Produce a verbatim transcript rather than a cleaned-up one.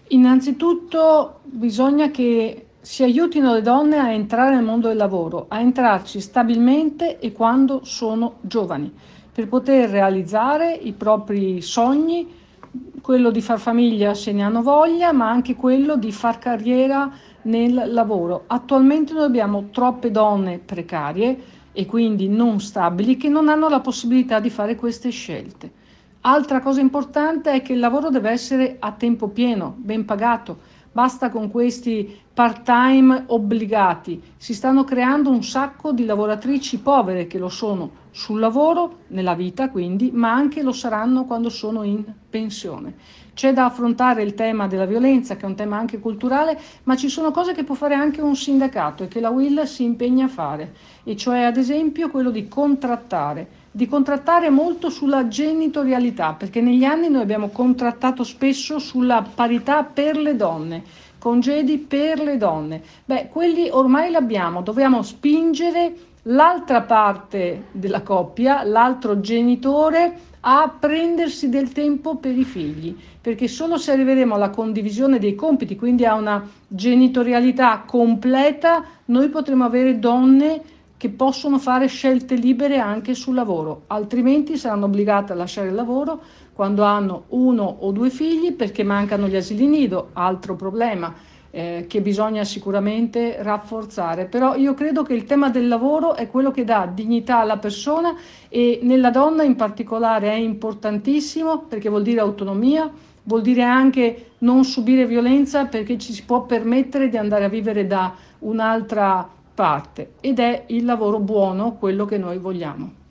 Innanzitutto bisogna che si aiutino le donne a entrare nel mondo del lavoro, a entrarci stabilmente e quando sono giovani, per poter realizzare i propri sogni, quello di far famiglia se ne hanno voglia, ma anche quello di far carriera nel lavoro. Attualmente noi abbiamo troppe donne precarie e quindi non stabili che non hanno la possibilità di fare queste scelte. Altra cosa importante è che il lavoro deve essere a tempo pieno, ben pagato. Basta con questi part-time obbligati. Si stanno creando un sacco di lavoratrici povere che lo sono sul lavoro, nella vita quindi, ma anche lo saranno quando sono in pensione. C'è da affrontare il tema della violenza, che è un tema anche culturale, ma ci sono cose che può fare anche un sindacato e che la U I L si impegna a fare, e cioè ad esempio quello di contrattare di contrattare molto sulla genitorialità, perché negli anni noi abbiamo contrattato spesso sulla parità per le donne, congedi per le donne. Beh, quelli ormai l'abbiamo, dobbiamo spingere l'altra parte della coppia, l'altro genitore, a prendersi del tempo per i figli, perché solo se arriveremo alla condivisione dei compiti, quindi a una genitorialità completa, noi potremo avere donne che possono fare scelte libere anche sul lavoro, altrimenti saranno obbligate a lasciare il lavoro quando hanno uno o due figli perché mancano gli asili nido, altro problema eh, che bisogna sicuramente rafforzare. Però io credo che il tema del lavoro è quello che dà dignità alla persona e nella donna in particolare è importantissimo perché vuol dire autonomia, vuol dire anche non subire violenza perché ci si può permettere di andare a vivere da un'altra parte ed è il lavoro buono quello che noi vogliamo.